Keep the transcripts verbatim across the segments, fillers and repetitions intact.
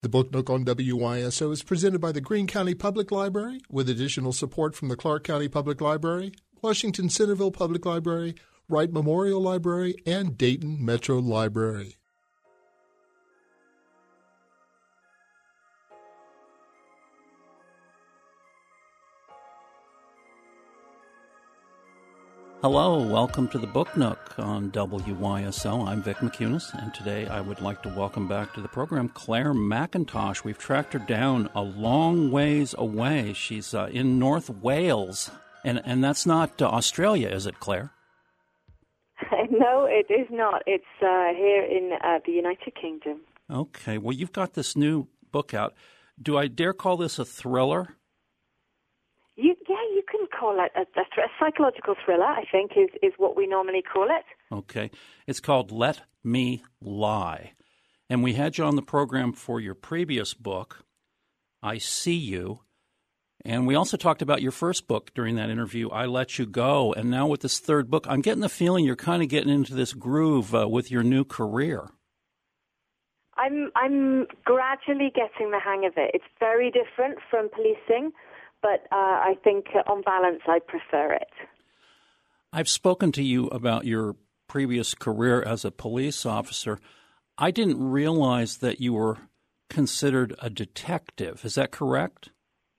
The Book Nook on W Y S O is presented by the Greene County Public Library with additional support from the Clark County Public Library, Washington Centerville Public Library, Wright Memorial Library, and Dayton Metro Library. Hello, welcome to the Book Nook on W Y S O. I'm Vic McCunis, and today I would like to welcome back to the program Claire McIntosh. We've tracked her down a long ways away. She's uh, in North Wales, and, and that's not uh, Australia, is it, Claire? No, it is not. It's uh, here in uh, the United Kingdom. Okay, well, you've got this new book out. Do I dare call this a thriller? You, yeah, you can call it a, a, th- a psychological thriller, I think, is, is what we normally call it. Okay. It's called Let Me Lie. And we had you on the program for your previous book, I See You. And we also talked about your first book during that interview, I Let You Go. And now with this third book, I'm getting the feeling you're kind of getting into this groove uh, with your new career. I'm I'm gradually getting the hang of it. It's very different from policing, but uh, I think uh, on balance I prefer it. I've spoken to you about your previous career as a police officer. I didn't realize that you were considered a detective. Is that correct?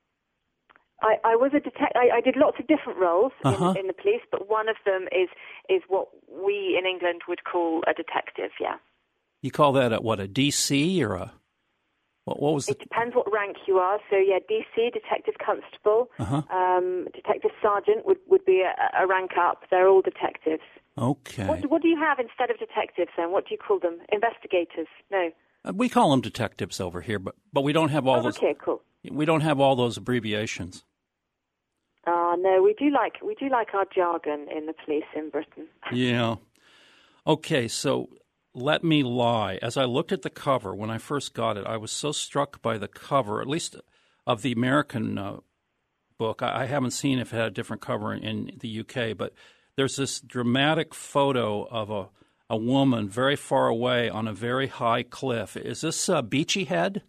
I, I was a detective. I, I did lots of different roles uh-huh. in, in the police, but one of them is is what we in England would call a detective, yeah. You call that a, what, a D C or a... What, what was the... It depends what rank you are. So, yeah, D C, Detective Constable, uh-huh. um, Detective Sergeant would, would be a, a rank up. They're all detectives. Okay. What, what do you have instead of detectives, then? What do you call them? Investigators? No. Uh, we call them detectives over here, but, but we don't have all oh, those... Okay, cool. We don't have all those abbreviations. Ah, uh, no, we do like we do like our jargon in the police in Britain. Yeah. Okay, so Let Me Lie. As I looked at the cover when I first got it, I was so struck by the cover, at least of the American uh, book. I, I haven't seen if it had a different cover in, in the U K, but there's this dramatic photo of a, a woman very far away on a very high cliff. Is this uh, Beachy Head?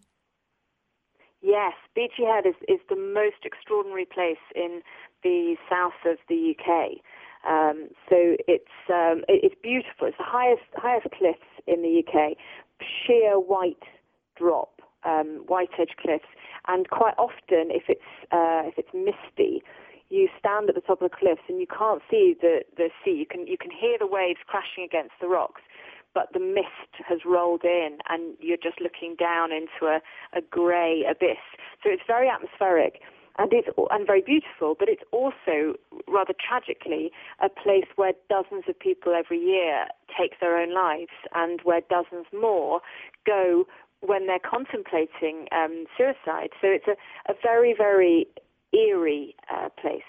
Yes, Beachy Head is, is the most extraordinary place in the south of the U K. Um, so it's um, it, it's beautiful. It's the highest highest cliffs in the U K, sheer white drop, um, white edge cliffs, and quite often, if it's uh, if it's misty, you stand at the top of the cliffs and you can't see the, the sea. You can you can hear the waves crashing against the rocks, but the mist has rolled in and you're just looking down into a, a grey abyss. So it's very atmospheric and it's and very beautiful, but it's also, rather tragically, a place where dozens of people every year take their own lives and where dozens more go when they're contemplating um, suicide. So it's a, a very, very eerie uh, place.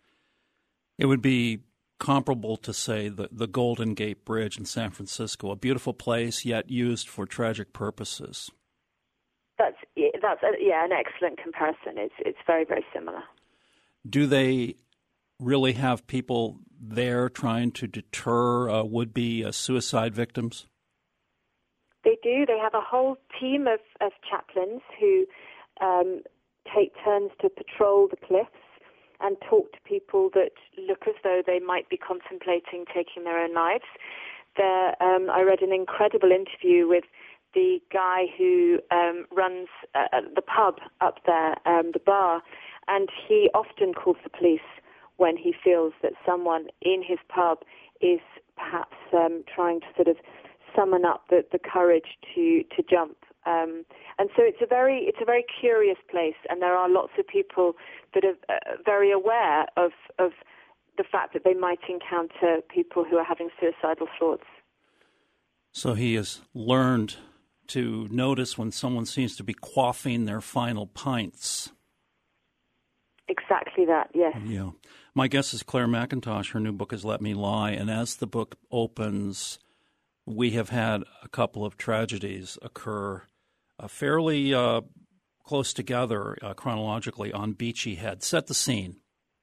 It would be comparable to, say, the, the Golden Gate Bridge in San Francisco, a beautiful place yet used for tragic purposes. That's that's a, yeah, an excellent comparison. It's it's very, very similar. Do they really have people there trying to deter uh, would-be uh, suicide victims? They do. They have a whole team of, of chaplains who um, take turns to patrol the cliffs and talk to people that look as though they might be contemplating taking their own lives. There, um, I read an incredible interview with the guy who um, runs uh, the pub up there, um, the bar, and he often calls the police when he feels that someone in his pub is perhaps um, trying to sort of summon up the, the courage to, to jump. Um, and so it's a very it's a very curious place, and there are lots of people that are uh, very aware of of the fact that they might encounter people who are having suicidal thoughts. So he has learned to notice when someone seems to be quaffing their final pints. Exactly that, yes. Yeah. My guest is Claire McIntosh. Her new book is Let Me Lie, and as the book opens, we have had a couple of tragedies occur uh, fairly uh, close together uh, chronologically on Beachy Head. Set the scene.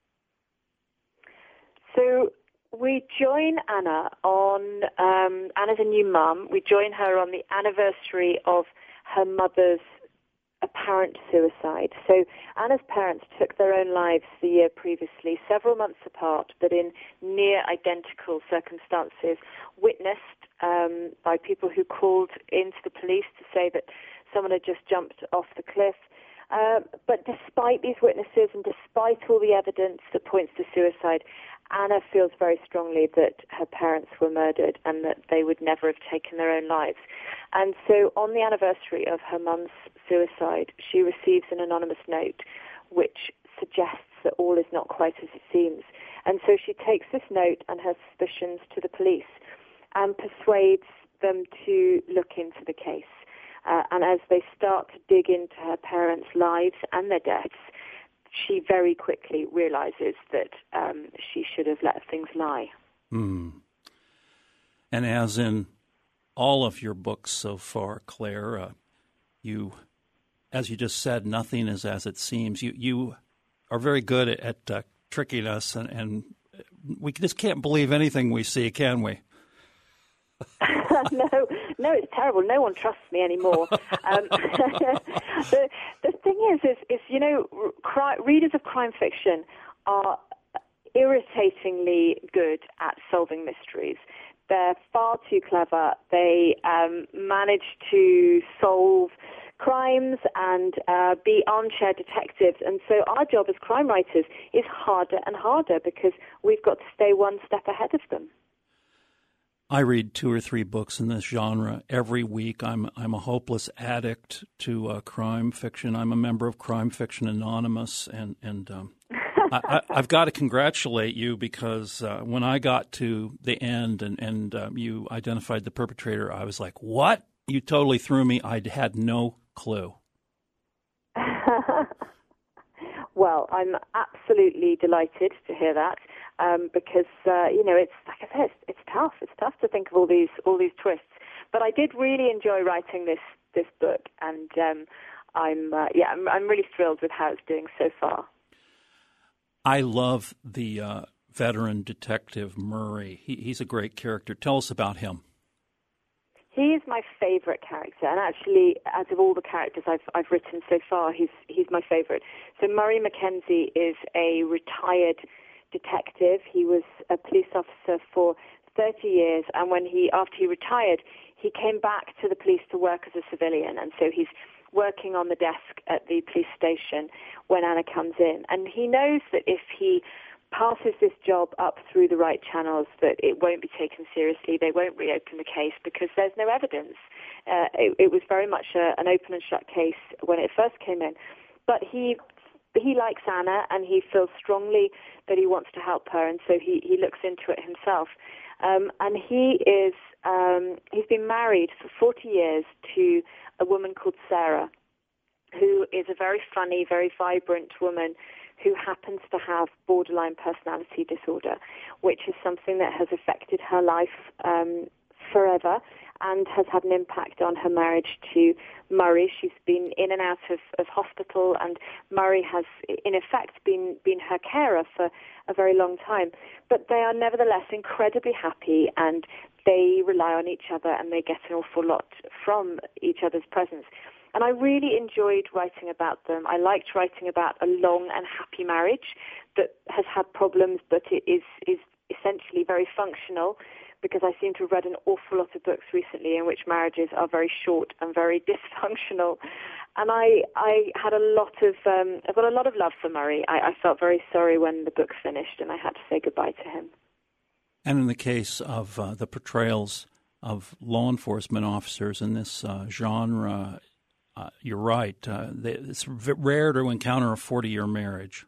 So we join Anna on, um, Anna's a new mum. We join her on the anniversary of her mother's apparent suicide. So Anna's parents took their own lives the year previously, several months apart, but in near identical circumstances, witnessed um, by people who called into the police to say that someone had just jumped off the cliff. Uh, but despite these witnesses and despite all the evidence that points to suicide, Anna feels very strongly that her parents were murdered and that they would never have taken their own lives. And so on the anniversary of her mum's suicide, she receives an anonymous note which suggests that all is not quite as it seems. And so she takes this note and her suspicions to the police and persuades them to look into the case. Uh, and as they start to dig into her parents' lives and their deaths, she very quickly realizes that um, she should have let things lie. Mm. And as in all of your books so far, Claire, uh, you, as you just said, nothing is as it seems. You you are very good at, at uh, tricking us, and, and we just can't believe anything we see, can we? no, no, it's terrible. No one trusts me anymore. Um, the, the thing is, is, is you know, cri- readers of crime fiction are irritatingly good at solving mysteries. They're far too clever. They um, manage to solve crimes and uh, be armchair detectives. And so our job as crime writers is harder and harder because we've got to stay one step ahead of them. I read two or three books in this genre every week. I'm I'm a hopeless addict to uh, crime fiction. I'm a member of Crime Fiction Anonymous, and and um, I, I, I've got to congratulate you because uh, when I got to the end and and um, you identified the perpetrator, I was like, "What? You totally threw me. I had no clue." Well, I'm absolutely delighted to hear that. Um, because uh, you know, it's like I said, it's, it's tough. It's tough to think of all these all these twists. But I did really enjoy writing this this book, and um, I'm uh, yeah, I'm, I'm really thrilled with how it's doing so far. I love the uh, veteran detective Murray. He, he's a great character. Tell us about him. He is my favorite character, and actually, out of all the characters I've I've written so far, he's he's my favorite. So Murray Mackenzie is a retired detective. He was a police officer for thirty years, and when he after he retired, he came back to the police to work as a civilian, and so he's working on the desk at the police station when Anna comes in, and he knows that if he passes this job up through the right channels, that it won't be taken seriously. They won't reopen the case because there's no evidence. Uh, it, it was very much a, an open and shut case when it first came in, but he He likes Anna, and he feels strongly that he wants to help her, and so he, he looks into it himself. Um, and he is um, he's been married for forty years to a woman called Sarah, who is a very funny, very vibrant woman who happens to have borderline personality disorder, which is something that has affected her life um, forever and has had an impact on her marriage to Murray. She's been in and out of, of hospital, and Murray has, in effect, been, been her carer for a very long time. But they are nevertheless incredibly happy, and they rely on each other, and they get an awful lot from each other's presence. And I really enjoyed writing about them. I liked writing about a long and happy marriage that has had problems, but it is, is essentially very functional, because I seem to have read an awful lot of books recently in which marriages are very short and very dysfunctional. And I, I had a lot of, um, I've got a lot of love for Murray. I, I felt very sorry when the book finished and I had to say goodbye to him. And in the case of uh, the portrayals of law enforcement officers in this uh, genre, uh, you're right. Uh, they, it's rare to encounter a forty-year marriage.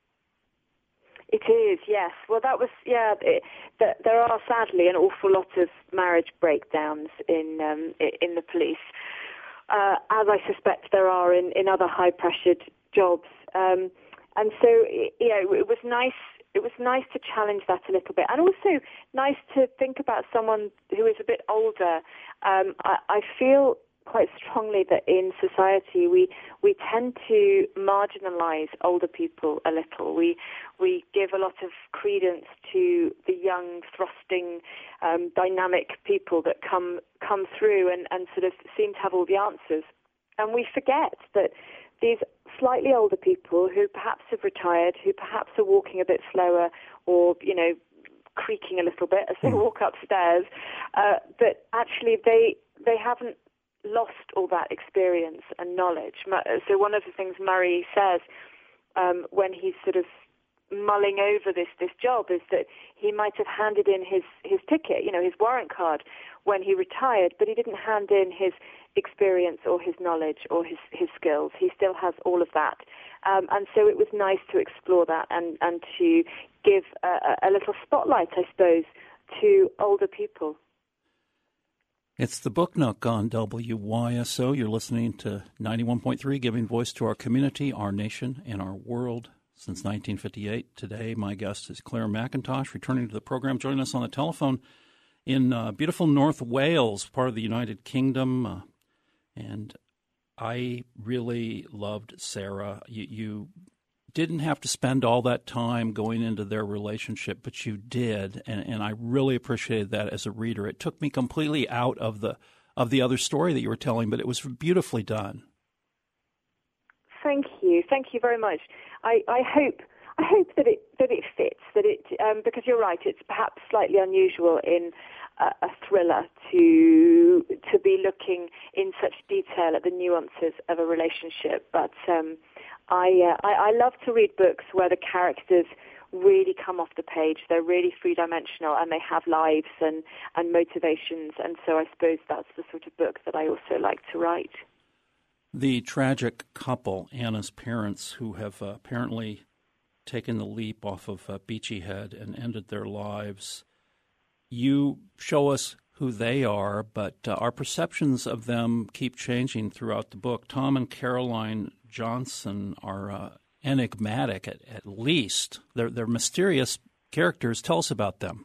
It is, yes. Well, that was, yeah, it, th- there are sadly an awful lot of marriage breakdowns in um, in the police, uh, as I suspect there are in, in other high-pressured jobs. Um, and so, you know, it was nice It was nice to challenge that a little bit, and also nice to think about someone who is a bit older. Um, I, I feel quite strongly that in society we we tend to marginalize older people a little. We we give a lot of credence to the young, thrusting, um, dynamic people that come come through and, and sort of seem to have all the answers. and we forget that these slightly older people who perhaps have retired, who perhaps are walking a bit slower or, you know, creaking a little bit as they mm. walk upstairs, uh, that actually they they haven't lost all that experience and knowledge. So one of the things Murray says um, when he's sort of mulling over this, this job is that he might have handed in his, his ticket, you know, his warrant card when he retired, but he didn't hand in his experience or his knowledge or his, his skills. He still has all of that. Um, and so it was nice to explore that and, and to give a, a little spotlight, I suppose, to older people. It's the Book Nook on W Y S O. You're listening to ninety-one point three, giving voice to our community, our nation, and our world since nineteen fifty-eight. Today, my guest is Claire McIntosh, returning to the program, joining us on the telephone in uh, beautiful North Wales, part of the United Kingdom. Uh, and I really loved Sarah. You, you didn't have to spend all that time going into their relationship, but you did, and, and I really appreciated that as a reader. It took me completely out of the of the other story that you were telling, but it was beautifully done. Thank you, thank you very much. I, I hope I hope that it that it fits, that it um, because you're right, it's perhaps slightly unusual in a, a thriller to to be looking in such detail at the nuances of a relationship, but. Um, I, uh, I I love to read books where the characters really come off the page. They're really three-dimensional and they have lives and, and motivations. And so I suppose that's the sort of book that I also like to write. The tragic couple, Anna's parents, who have uh, apparently taken the leap off of uh, Beachy Head and ended their lives. You show us who they are, but uh, our perceptions of them keep changing throughout the book. Tom and Caroline Johnson are uh, enigmatic, at, at least. They're, they're mysterious characters. Tell us about them.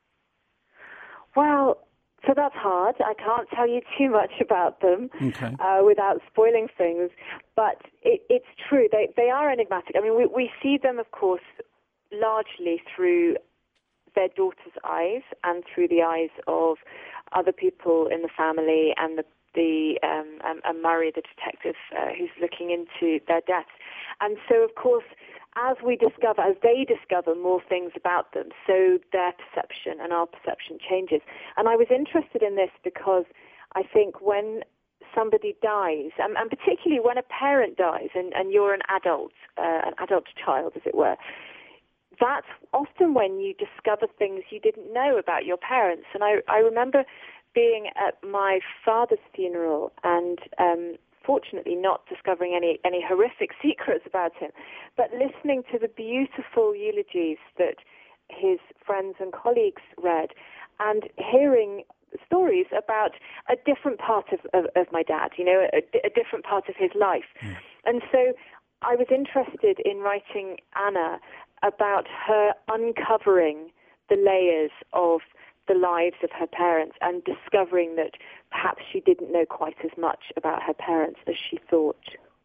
Well, so that's hard. I can't tell you too much about them okay. uh, without spoiling things. But it, it's true. They, they are enigmatic. I mean, we, we see them, of course, largely through their daughter's eyes and through the eyes of other people in the family and the the um, um, and Murray, the detective, uh, who's looking into their deaths. And so, of course, as we discover, as they discover more things about them, so their perception and our perception changes. And I was interested in this because I think when somebody dies, and, and particularly when a parent dies and, and you're an adult, uh, an adult child, as it were, that's often when you discover things you didn't know about your parents. And I, I remember being at my father's funeral and um, fortunately not discovering any, any horrific secrets about him, but listening to the beautiful eulogies that his friends and colleagues read and hearing stories about a different part of, of, of my dad, you know, a, a different part of his life. Mm. And so I was interested in writing Anna about her uncovering the layers of the lives of her parents and discovering that perhaps she didn't know quite as much about her parents as she thought.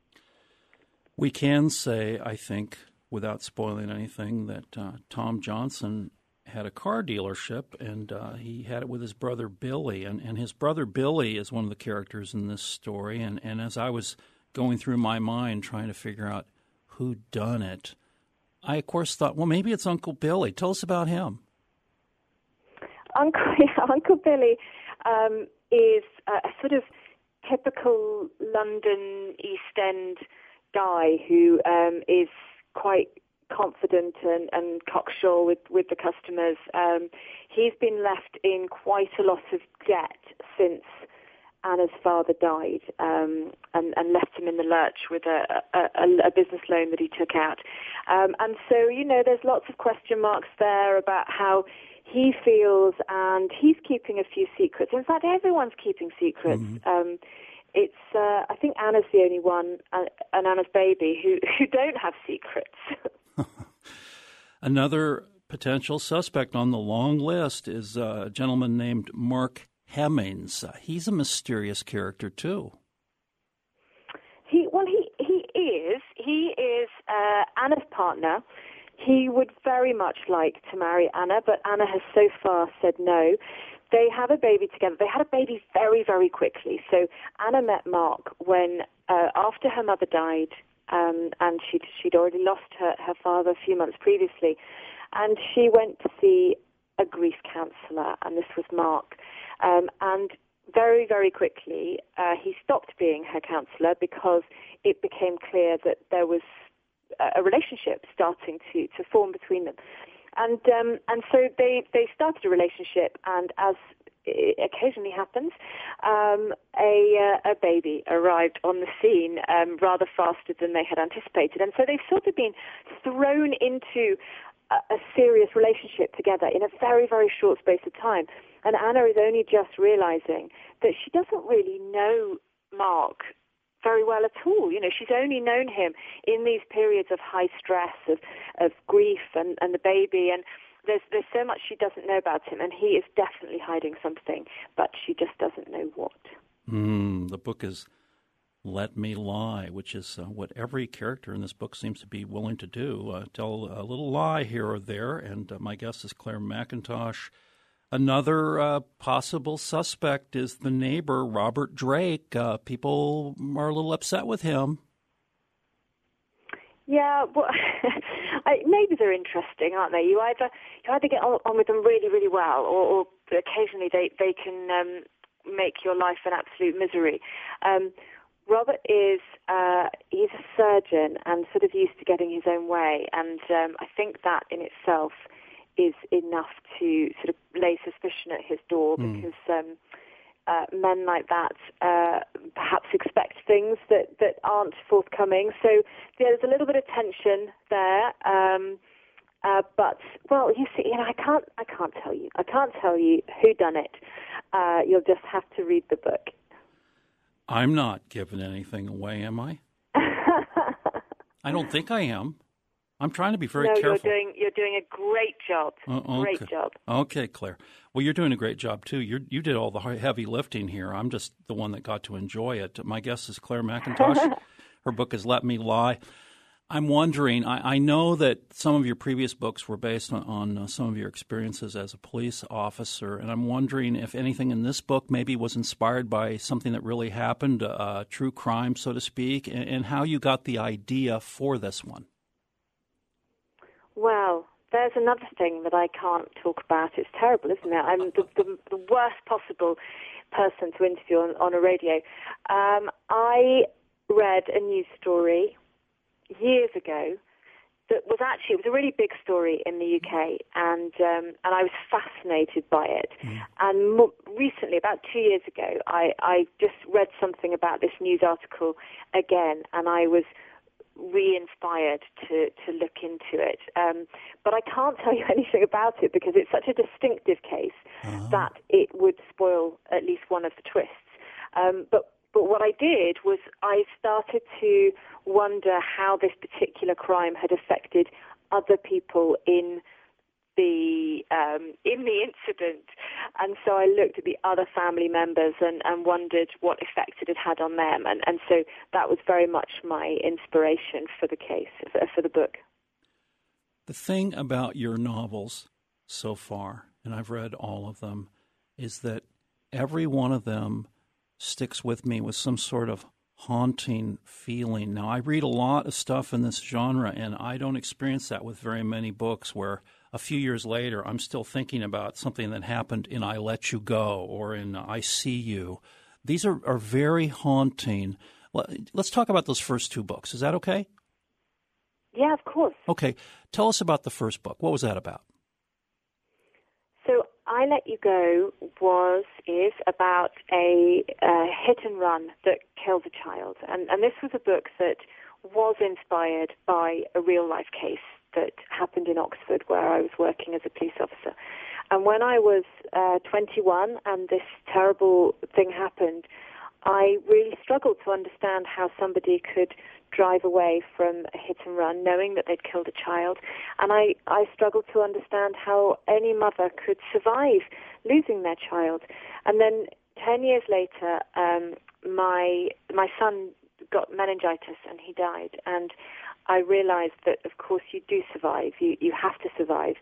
We can say, I think, without spoiling anything, that uh, Tom Johnson had a car dealership, and uh, he had it with his brother Billy. And, and his brother Billy is one of the characters in this story. And, and as I was going through my mind trying to figure out who done it, I, of course, thought, well, maybe it's Uncle Billy. Tell us about him. Uncle, yeah, Uncle Billy um, is a, a sort of typical London East End guy who um, is quite confident and, and cocksure with, with the customers. Um, he's been left in quite a lot of debt since Anna's father died um, and, and left him in the lurch with a, a, a business loan that he took out. Um, and so, you know, there's lots of question marks there about how he feels, and he's keeping a few secrets. In fact, everyone's keeping secrets. Mm-hmm. Um, it's, uh, I think Anna's the only one, uh, and Anna's baby, who, who don't have secrets. Another potential suspect on the long list is a gentleman named Mark Hemmings. Uh, he's a mysterious character, too. He Well, he, he is. He is uh, Anna's partner. He would very much like to marry Anna, but Anna has so far said no. they have a baby together. They had a baby very, very quickly. So Anna met Mark when, uh, after her mother died, um, and she'd, she'd already lost her, her father a few months previously. And she went to see a grief counsellor, and this was Mark. Um, and very, very quickly, uh, he stopped being her counsellor because it became clear that there was a relationship starting to, to form between them. And um, and so they, they started a relationship, and as occasionally happens, um, a, uh, a baby arrived on the scene um, rather faster than they had anticipated. And so they've sort of been thrown into a, a serious relationship together in a very, very short space of time. And Anna is only just realizing that she doesn't really know Mark very well at all. You know, she's only known him in these periods of high stress, of, of grief and, and the baby, and there's there's so much she doesn't know about him, and he is definitely hiding something, but she just doesn't know what. Mm, the book is Let Me Lie, which is uh, what every character in this book seems to be willing to do, uh, tell a little lie here or there, and uh, my guest is Claire McIntosh. Another uh, possible suspect is the neighbor, Robert Drake. Uh, people are a little upset with him. Yeah, well, I, neighbors are interesting, aren't they? You either you either get on, on with them really, really well, or, or occasionally they they can um, make your life an absolute misery. Um, Robert is uh, he's a surgeon and sort of used to getting his own way, and um, I think that in itself is enough to sort of lay suspicion at his door, mm. because um, uh, men like that uh, perhaps expect things that, that aren't forthcoming. So there's a little bit of tension there. Um, uh, but well, you see, you know, I can't, I can't tell you, I can't tell you who done it. Uh, you'll just have to read the book. I'm not giving anything away, am I? I don't think I am. I'm trying to be very no, careful. you're doing you're doing a great job. Uh, okay. Great job. Okay, Claire. Well, you're doing a great job too. You you did all the heavy lifting here. I'm just the one that got to enjoy it. My guest is Claire McIntosh. Her book is Let Me Lie. I'm wondering. I, I know that some of your previous books were based on, on uh, some of your experiences as a police officer, and I'm wondering if anything in this book maybe was inspired by something that really happened, uh, true crime, so to speak, and, and how you got the idea for this one. Well, there's another thing that I can't talk about. It's terrible, isn't it? I'm the, the, the worst possible person to interview on, on a radio. Um, I read a news story years ago that was actually, it was a really big story in the U K, and um, and I was fascinated by it. Mm. And mo- recently, about two years ago, I, I just read something about this news article again, and I was re-inspired to, to look into it. Um, but I can't tell you anything about it because it's such a distinctive case uh-huh. that it would spoil at least one of the twists. Um, but but what I did was I started to wonder how this particular crime had affected other people in the um, in the incident, and so I looked at the other family members and, and wondered what effect it had had on them, and, and so that was very much my inspiration for the case, for, for the book. The thing about your novels so far, and I've read all of them, is that every one of them sticks with me with some sort of haunting feeling. Now, I read a lot of stuff in this genre, and I don't experience that with very many books where a few years later, I'm still thinking about something that happened in I Let You Go or in I See You. These are, are very haunting. Let's talk about those first two books. Is that okay? Yeah, of course. Okay. Tell us about the first book. What was that about? So I Let You Go was is about a, a hit and run that killed a child. And, and this was a book that was inspired by a real-life case that happened in Oxford where I was working as a police officer. And when I was uh, twenty-one and this terrible thing happened, I really struggled to understand how somebody could drive away from a hit and run knowing that they'd killed a child. And I, I struggled to understand how any mother could survive losing their child. And then ten years later, um, my my son got meningitis and he died. And I realized that, of course, you do survive. You you have to survive.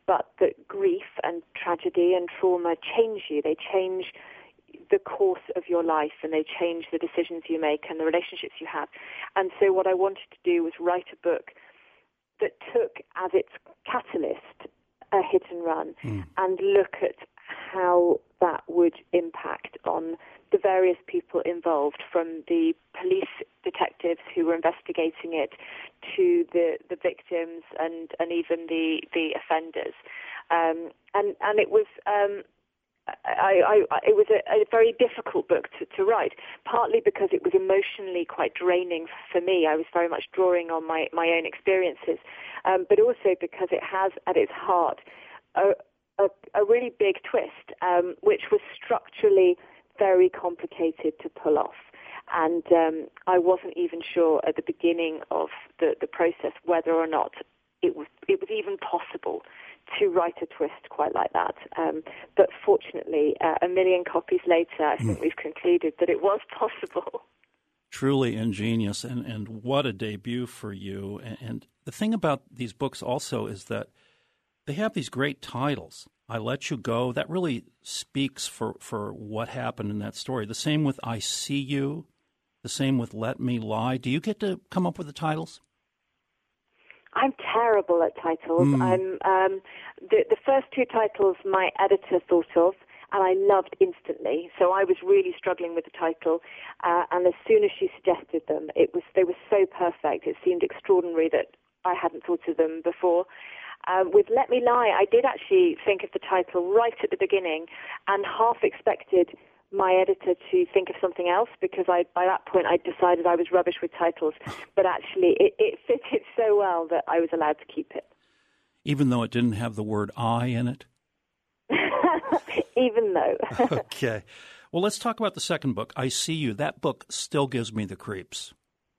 but that grief and tragedy and trauma change you. They change the course of your life, and they change the decisions you make and the relationships you have. And so what I wanted to do was write a book that took as its catalyst a hit and run mm. and look at how that would impact on the various people involved, from the police detectives who were investigating it to the, the victims and, and even the, the offenders. Um, and, and it was... Um, I, I, it was a, a very difficult book to, to write, partly because it was emotionally quite draining for me. I was very much drawing on my, my own experiences, um, but also because it has at its heart a, a, a really big twist, um, which was structurally very complicated to pull off. And um, I wasn't even sure at the beginning of the, the process whether or not it was it was even possible to write a twist quite like that. Um, but fortunately, uh, a million copies later, I think mm. we've concluded that it was possible. Truly ingenious, and, and what a debut for you. And, and the thing about these books also is that they have these great titles. I Let You Go. That really speaks for, for what happened in that story. The same with I See You. The same with Let Me Lie. Do you get to come up with the titles? I'm terrible at titles. Mm. I'm um, the, the first two titles my editor thought of, and I loved instantly. So I was really struggling with the title, uh, and as soon as she suggested them, it was they were so perfect. It seemed extraordinary that I hadn't thought of them before. Um, with Let Me Lie, I did actually think of the title right at the beginning, and half expected my editor to think of something else, because I, by that point I decided I was rubbish with titles. But actually it, it fitted so well that I was allowed to keep it. Even though it didn't have the word I in it? Even though. Okay. Well, let's talk about the second book, I See You. That book still gives me the creeps.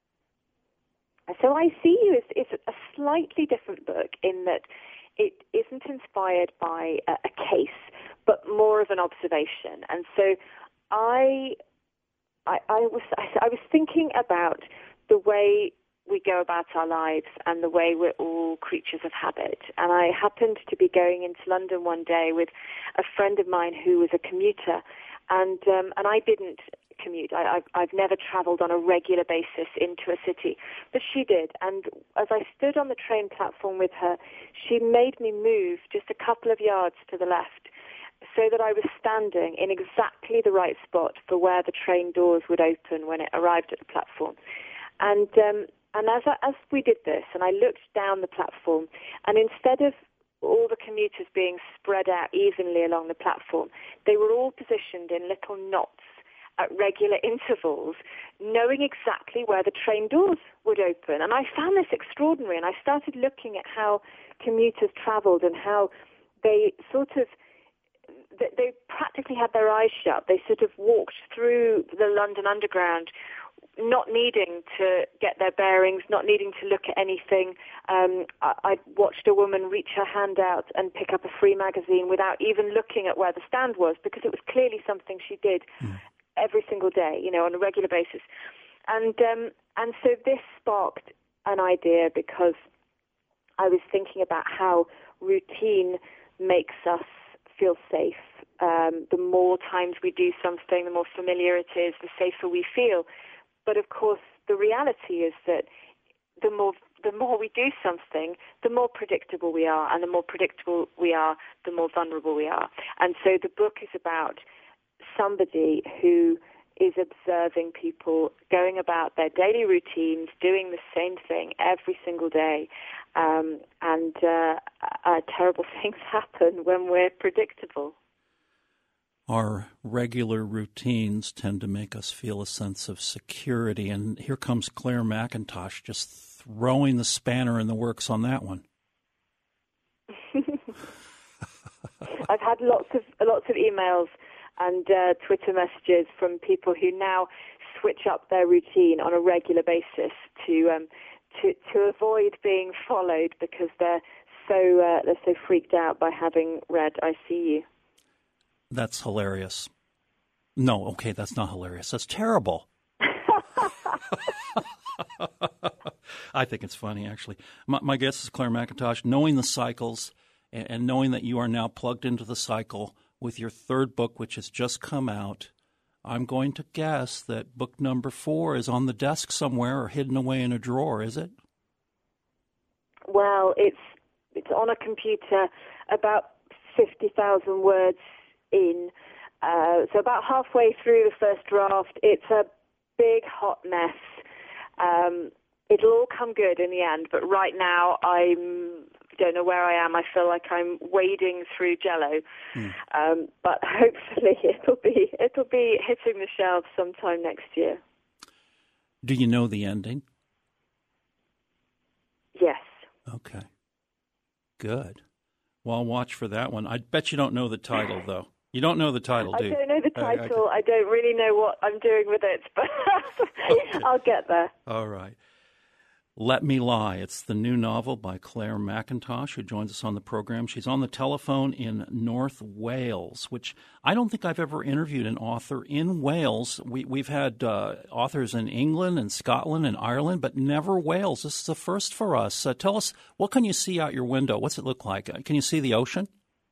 So I See You is, is a slightly different book in that it isn't inspired by a, a case, but more of an observation. And so I, I, I was I was thinking about the way we go about our lives and the way we're all creatures of habit. And I happened to be going into London one day with a friend of mine who was a commuter, and um, and I didn't commute. I, I've, I've never travelled on a regular basis into a city, but she did. And as I stood on the train platform with her, she made me move just a couple of yards to the left, so that I was standing in exactly the right spot for where the train doors would open when it arrived at the platform. And um, and as I, as we did this, and I looked down the platform, and instead of all the commuters being spread out evenly along the platform, they were all positioned in little knots at regular intervals, knowing exactly where the train doors would open. And I found this extraordinary, and I started looking at how commuters travelled and how they sort of they practically had their eyes shut. They sort of walked through the London Underground, not needing to get their bearings, not needing to look at anything. Um, I, I watched a woman reach her hand out and pick up a free magazine without even looking at where the stand was, because it was clearly something she did mm. every single day, you know, on a regular basis. And um, and so this sparked an idea, because I was thinking about how routine makes us feel safe. Um, the more times we do something, the more familiar it is, the safer we feel. But of course, the reality is that the more the more we do something, the more predictable we are, and the more predictable we are, the more vulnerable we are. And so the book is about somebody who is observing people going about their daily routines, doing the same thing every single day, um, and uh, uh, terrible things happen when we're predictable. Our regular routines tend to make us feel a sense of security, and here comes Claire McIntosh just throwing the spanner in the works on that one. I've had lots of lots of emails and uh, Twitter messages from people who now switch up their routine on a regular basis to um, to to avoid being followed, because they're so uh, they're so freaked out by having read I See You. That's hilarious. No, okay, that's not hilarious. That's terrible. I think it's funny, actually. My, my guest is Claire McIntosh. Knowing the Cycles, and, and knowing that you are now plugged into the cycle with your third book, which has just come out, I'm going to guess that book number four is on the desk somewhere or hidden away in a drawer, is it? Well, it's it's on a computer about fifty thousand words in. Uh, so about halfway through the first draft, it's a big hot mess. Um, it'll all come good in the end, but right now I don't know where I am. I feel like I'm wading through Jello, mm. um, but hopefully it'll be it'll be hitting the shelves sometime next year. Do you know the ending? Yes. Okay. Good. Well, I'll watch for that one. I bet you don't know the title, though. You don't know the title, do you? I don't know the title. I, I, I don't really know what I'm doing with it, but okay. I'll get there. All right. Let Me Lie. It's the new novel by Claire Mackintosh, who joins us on the program. She's on the telephone in North Wales, which I don't think I've ever interviewed an author in Wales. We, we've had uh, authors in England and Scotland and Ireland, but never Wales. This is a first for us. Uh, tell us, what can you see out your window? What's it look like? Can you see the ocean?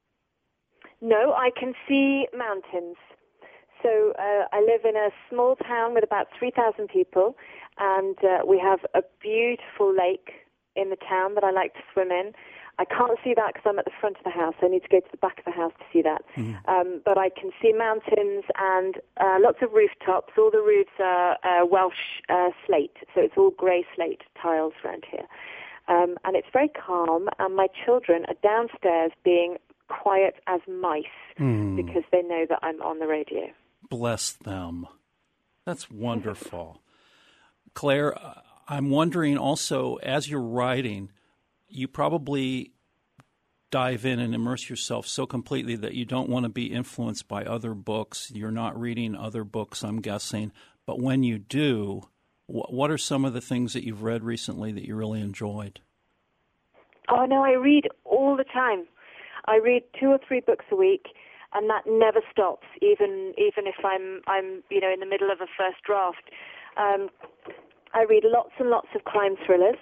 No, I can see mountains. So uh, I live in a small town with about three thousand people, and uh, we have a beautiful lake in the town that I like to swim in. I can't see that because I'm at the front of the house. I need to go to the back of the house to see that. Mm-hmm. Um, but I can see mountains and uh, lots of rooftops. All the roofs are uh, Welsh uh, slate, so it's all grey slate tiles around here. Um, and it's very calm, and my children are downstairs being quiet as mice mm. because they know that I'm on the radio. Bless them. That's wonderful. Claire, I'm wondering also, as you're writing, you probably dive in and immerse yourself so completely that you don't want to be influenced by other books. You're not reading other books, I'm guessing. But when you do, what are some of the things that you've read recently that you really enjoyed? Oh, no, I read all the time. I read two or three books a week, and that never stops, even even if I'm I'm you know in the middle of a first draft. Um, I read lots and lots of crime thrillers.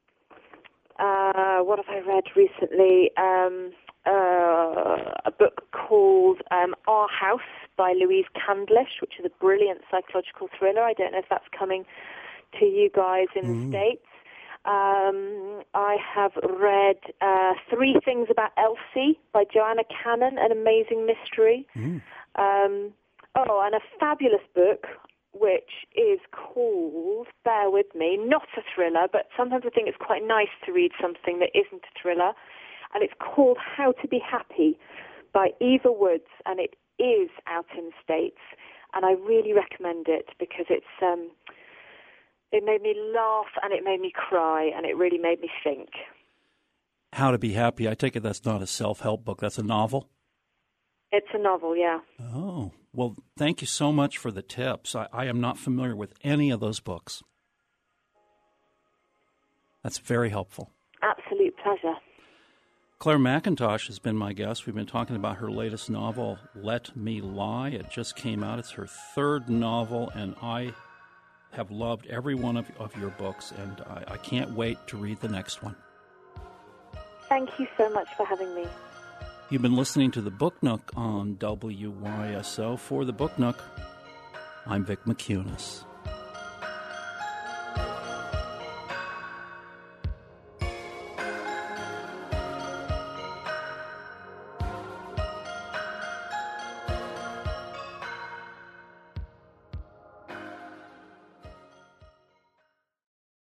Uh, what have I read recently? Um, uh, a book called um, Our House by Louise Candlish, which is a brilliant psychological thriller. I don't know if that's coming to you guys in mm. the States. Um, I have read uh, Three Things About Elsie by Joanna Cannon, an amazing mystery. Mm. Um, oh, and a fabulous book, which is called, bear with me, not a thriller, but sometimes I think it's quite nice to read something that isn't a thriller, and it's called How to Be Happy by Eva Woods, and it is out in the States, and I really recommend it because it's... Um, It made me laugh, and it made me cry, and it really made me think. How to Be Happy. I take it that's not a self-help book. That's a novel? It's a novel, yeah. Oh, well, thank you so much for the tips. I, I am not familiar with any of those books. That's very helpful. Absolute pleasure. Claire Mackintosh has been my guest. We've been talking about her latest novel, Let Me Lie. It just came out. It's her third novel, and I have loved every one of, of your books, and I, I can't wait to read the next one. Thank you so much for having me. You've been listening to The Book Nook on W Y S O. For The Book Nook, I'm Vic McCunis.